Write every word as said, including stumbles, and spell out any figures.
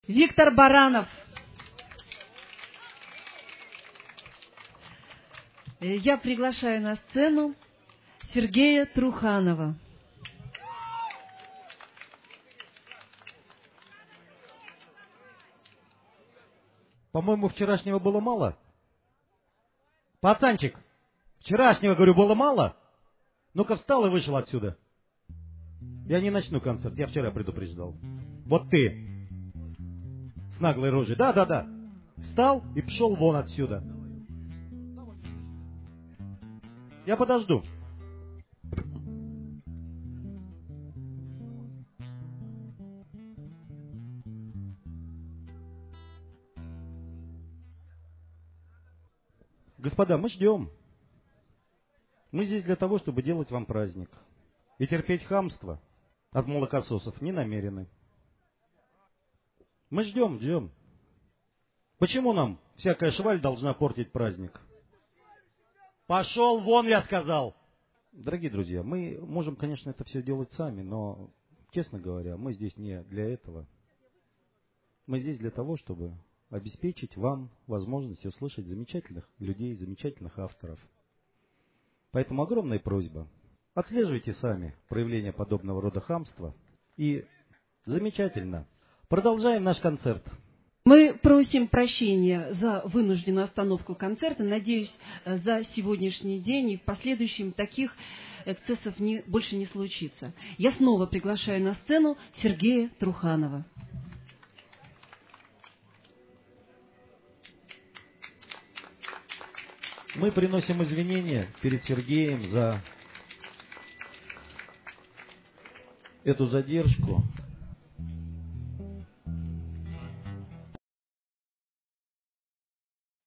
Виктор Баранов. Я приглашаю на сцену Сергея Труханова. По-моему, вчерашнего было мало. Пацанчик, вчерашнего, говорю, было мало? Ну-ка встал и вышел отсюда. Я не начну концерт, я вчера предупреждал. Вот ты, с наглой рожей, да-да-да, встал и пошел вон отсюда. Я подожду. Господа, мы ждем. Мы здесь для того, чтобы делать вам праздник. И терпеть хамство от молокососов не намерены. Мы ждем, ждем. Почему нам всякая шваль должна портить праздник? Пошел вон, я сказал! Дорогие друзья, мы можем, конечно, это все делать сами, но, честно говоря, мы здесь не для этого. Мы здесь для того, чтобы обеспечить вам возможность услышать замечательных людей, замечательных авторов. Поэтому огромная просьба. Отслеживайте сами проявления подобного рода хамства. И замечательно. Продолжаем наш концерт. Мы просим прощения за вынужденную остановку концерта. Надеюсь, за сегодняшний день и в последующем таких эксцессов не, больше не случится. Я снова приглашаю на сцену Сергея Труханова. Мы приносим извинения перед Сергеем за эту задержку.